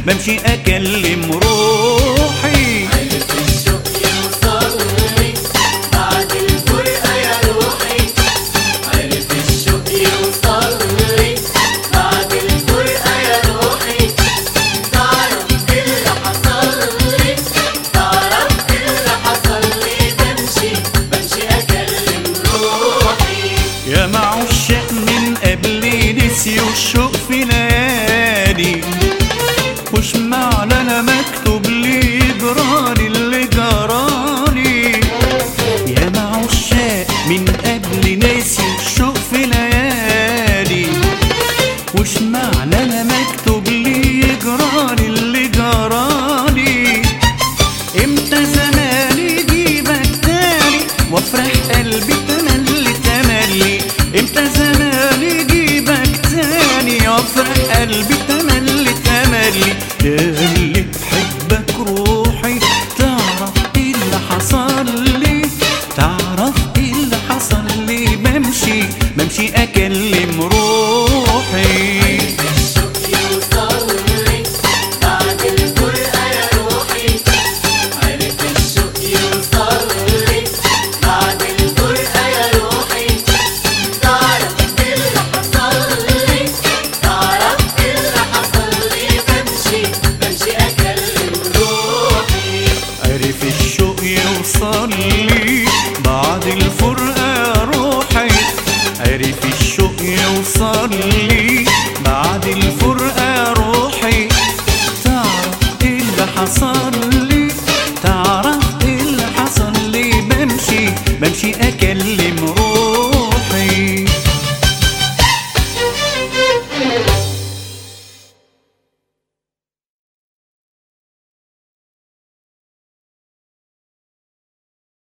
بمشي اكلم روحي. عرف الشوق يوصلني بعد الفرقة يا روحي، عرف الشوق يوصلني بعد الفرقة يا روحي، تعرف اللي حصلي، تعرف اللي حصلي، بمشي أكلم روحي. يا معشاق من قبل نسيوا الشوق في ليالي، وش معنى انا مكتوب لي جرالي اللي جرالي. يا معشاق من قبل نسيوا الشوق في ليالي، وش معنى انا مكتوب لي جرالي اللي جرالي. امتى زمان يجيبك تاني وافرح قلبي تملي تملي، امتى زمان يجيبك تاني وافرح قلبي تملي تملي. يا اللي بحبك روحي تعرف ايه اللي حصل لي، تعرف ايه اللي حصل لي. بمشي اكلم روحي. الشوق يوصلني بعد الفرقة يا روحي، عرف الشوق يوصلني بعد الفرقة يا روحي، تعرف اللي حصلي، تعرف اللي حصلي، بمشي أكلم روحي. عرف الشوق يوصل لي بعد الفرقة يا روحي، عرف الشوق يوصل لي بعد الفرقة يا روحي، تعرف ايه اللي حصل لي، تعرف ايه اللي حصل لي. بمشي